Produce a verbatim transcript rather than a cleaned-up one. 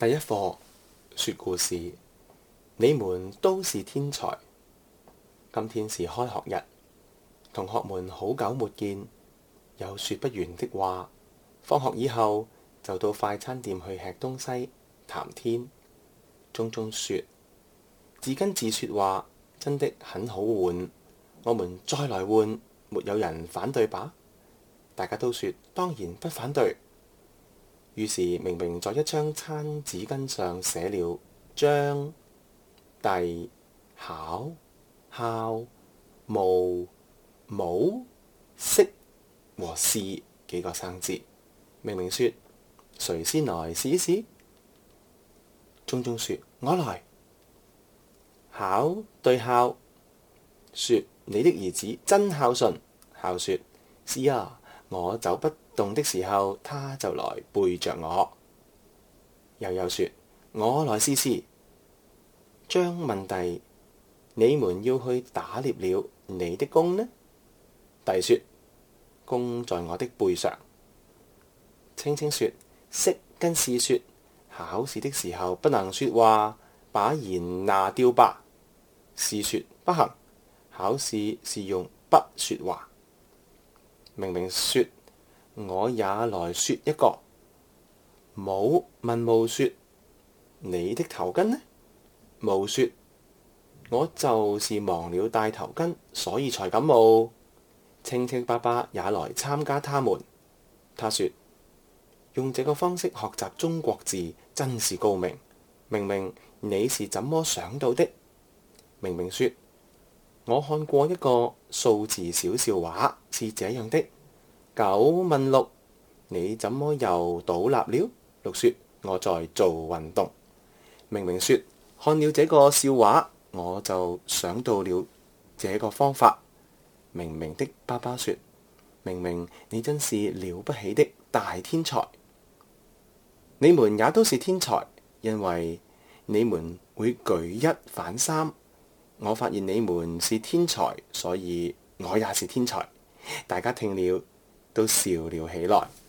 第一課說故事，你們都是天才。今天是開學日，同學們好久沒見，有說不完的話。放學以後就到快餐店去吃東西談天。鐘鐘說：字跟字說話真的很好玩，我們再來換，沒有人反對吧？大家都說當然不反對。於是明明在一張餐紙巾上寫了張、第、考、校、無、冇、識和試幾個生字。明明說誰先來試一試？鐘鐘說我來。考對校說你的兒子真孝順。校說是啊，我走不動的時候，他就來背着我。又有說我來試試。張問弟：你們要去打獵了，你的弓呢？弟說弓在我的背上。青青說識跟試說考試的時候不能說話，把言拿掉吧。試說不行，考試是用筆說話。明明說我也來說一個。冇問冇說你的頭巾呢？冇說我就是忘了帶頭巾，所以才感冒。青青爸爸也來參加他們。他說用這個方式學習中國字真是高明。明明你是怎麼想到的？明明說我看過一個數字小笑話，是這樣的：九問六，你怎麼又倒立了？六說我在做運動。明明說看了這個笑話，我就想到了這個方法。明明的爸爸說明明你真是了不起的大天才。你們也都是天才，因為你們會舉一反三。我發現你們是天才，所以我也是天才。大家聽了都笑了起來。